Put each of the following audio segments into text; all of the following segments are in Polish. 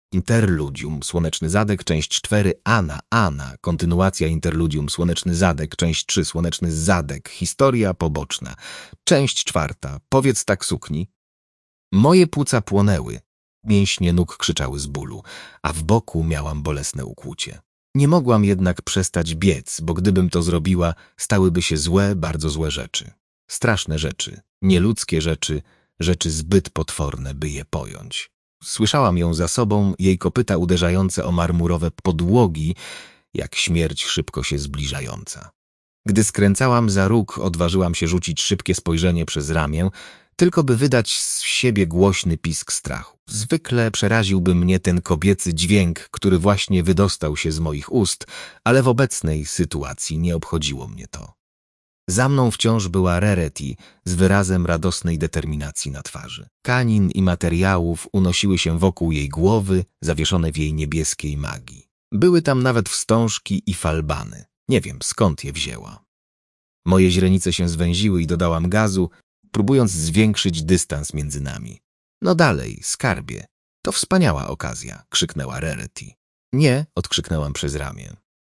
Interludium, Słoneczny Zadek, część 4, Anna, kontynuacja Interludium, Słoneczny Zadek, część 3, Słoneczny Zadek, historia poboczna, część 4, powiedz tak sukni. Moje płuca płonęły, mięśnie nóg krzyczały z bólu, a w boku miałam bolesne ukłucie. Nie mogłam jednak przestać biec, bo gdybym to zrobiła, stałyby się złe, bardzo złe rzeczy. Straszne rzeczy, nieludzkie rzeczy, rzeczy zbyt potworne, by je pojąć. Słyszałam ją za sobą, jej kopyta uderzające o marmurowe podłogi, jak śmierć szybko się zbliżająca. Gdy skręcałam za róg, odważyłam się rzucić szybkie spojrzenie przez ramię, tylko by wydać z siebie głośny pisk strachu. Zwykle przeraziłby mnie ten kobiecy dźwięk, który właśnie wydostał się z moich ust, ale w obecnej sytuacji nie obchodziło mnie to. Za mną wciąż była Rarity z wyrazem radosnej determinacji na twarzy. Tkanin i materiałów unosiły się wokół jej głowy, zawieszone w jej niebieskiej magii. Były tam nawet wstążki i falbany. Nie wiem, skąd je wzięła. Moje źrenice się zwęziły i dodałam gazu, próbując zwiększyć dystans między nami. No dalej, skarbie. To wspaniała okazja, krzyknęła Rarity. Nie, odkrzyknęłam przez ramię.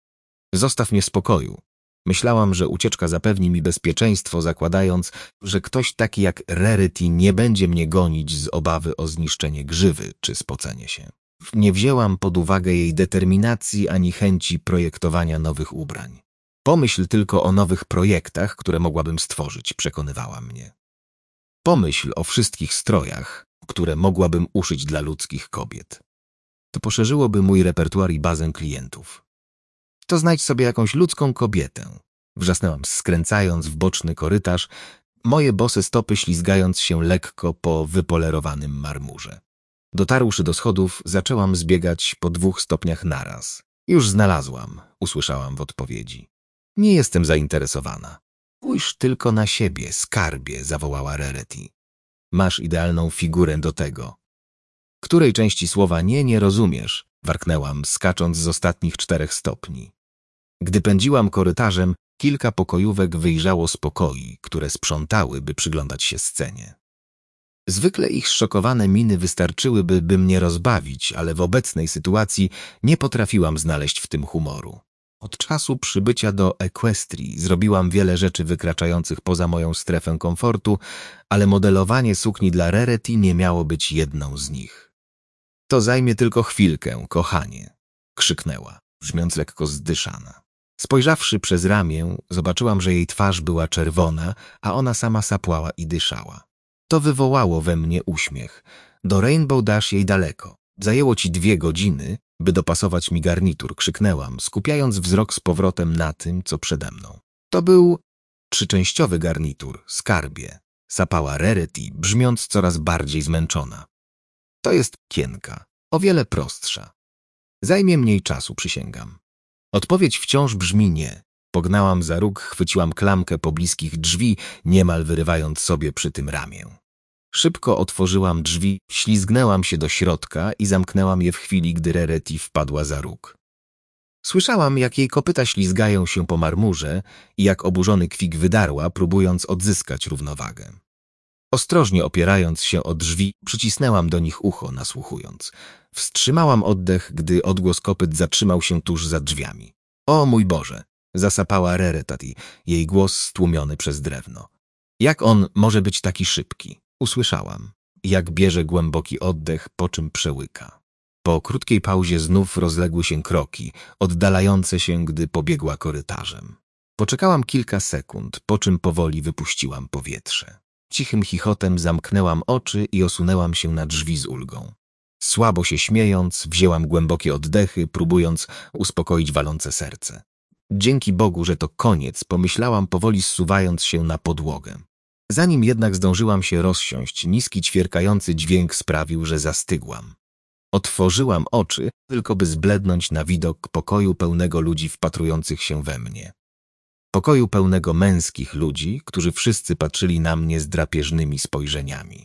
Zostaw mnie w spokoju. Myślałam, że ucieczka zapewni mi bezpieczeństwo, zakładając, że ktoś taki jak Rarity nie będzie mnie gonić z obawy o zniszczenie grzywy czy spocenie się. Nie wzięłam pod uwagę jej determinacji ani chęci projektowania nowych ubrań. Pomyśl tylko o nowych projektach, które mogłabym stworzyć, przekonywała mnie. Pomyśl o wszystkich strojach, które mogłabym uszyć dla ludzkich kobiet. To poszerzyłoby mój repertuar i bazę klientów. To znajdź sobie jakąś ludzką kobietę. Wrzasnęłam, skręcając w boczny korytarz, moje bose stopy ślizgając się lekko po wypolerowanym marmurze. Dotarłszy do schodów, zaczęłam zbiegać po 2 stopniach naraz. Już znalazłam, usłyszałam w odpowiedzi. Nie jestem zainteresowana. Spójrz tylko na siebie, skarbie, zawołała Rarity. Masz idealną figurę do tego. Której części słowa nie rozumiesz? Warknęłam, skacząc z ostatnich 4 stopni. Gdy pędziłam korytarzem, kilka pokojówek wyjrzało z pokoi, które sprzątały, by przyglądać się scenie. Zwykle ich zszokowane miny wystarczyłyby, by mnie rozbawić, ale w obecnej sytuacji nie potrafiłam znaleźć w tym humoru. Od czasu przybycia do Equestrii zrobiłam wiele rzeczy wykraczających poza moją strefę komfortu, ale modelowanie sukni dla Rarity nie miało być jedną z nich. To zajmie tylko chwilkę, kochanie, krzyknęła, brzmiąc lekko zdyszana. Spojrzawszy przez ramię, zobaczyłam, że jej twarz była czerwona, a ona sama sapłała i dyszała. To wywołało we mnie uśmiech. Do Rainbow Dash jej daleko. Zajęło ci 2 godziny, by dopasować mi garnitur, krzyknęłam, skupiając wzrok z powrotem na tym, co przede mną. To był 3-częściowy garnitur, skarbie, sapała Rarity, brzmiąc coraz bardziej zmęczona. To jest kienka, o wiele prostsza. Zajmie mniej czasu, przysięgam. Odpowiedź wciąż brzmi nie. Pognałam za róg, chwyciłam klamkę pobliskich drzwi, niemal wyrywając sobie przy tym ramię. Szybko otworzyłam drzwi, ślizgnęłam się do środka i zamknęłam je w chwili, gdy Rarity wpadła za róg. Słyszałam, jak jej kopyta ślizgają się po marmurze i jak oburzony kwik wydarła, próbując odzyskać równowagę. Ostrożnie opierając się o drzwi, przycisnęłam do nich ucho, nasłuchując. Wstrzymałam oddech, gdy odgłos kopyt zatrzymał się tuż za drzwiami. O mój Boże! Zasapała Rarity, jej głos stłumiony przez drewno. Jak on może być taki szybki? Usłyszałam, jak bierze głęboki oddech, po czym przełyka. Po krótkiej pauzie znów rozległy się kroki, oddalające się, gdy pobiegła korytarzem. Poczekałam kilka sekund, po czym powoli wypuściłam powietrze. Cichym chichotem zamknęłam oczy i osunęłam się na drzwi z ulgą. Słabo się śmiejąc, wzięłam głębokie oddechy, próbując uspokoić walące serce. Dzięki Bogu, że to koniec, pomyślałam powoli zsuwając się na podłogę. Zanim jednak zdążyłam się rozsiąść, niski ćwierkający dźwięk sprawił, że zastygłam. Otworzyłam oczy, tylko by zblednąć na widok pokoju pełnego ludzi wpatrujących się we mnie. Pokoju pełnego męskich ludzi, którzy wszyscy patrzyli na mnie z drapieżnymi spojrzeniami.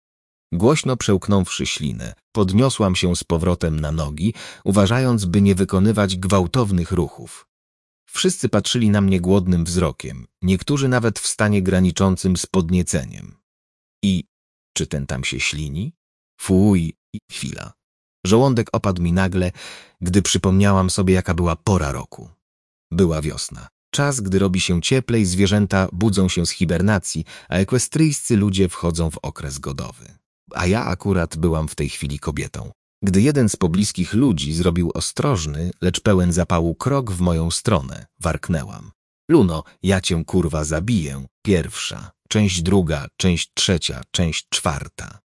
Głośno przełknąwszy ślinę, podniosłam się z powrotem na nogi, uważając, by nie wykonywać gwałtownych ruchów. Wszyscy patrzyli na mnie głodnym wzrokiem, niektórzy nawet w stanie graniczącym z podnieceniem. I czy ten tam się ślini? Fuj, i chwila. Żołądek opadł mi nagle, gdy przypomniałam sobie, jaka była pora roku. Była wiosna. Czas, gdy robi się cieplej, zwierzęta budzą się z hibernacji, a ekwestryjscy ludzie wchodzą w okres godowy. A ja akurat byłam w tej chwili kobietą. Gdy jeden z pobliskich ludzi zrobił ostrożny, lecz pełen zapału krok w moją stronę, warknęłam. Luno, ja cię kurwa zabiję. Pierwsza, część druga, część trzecia, część czwarta.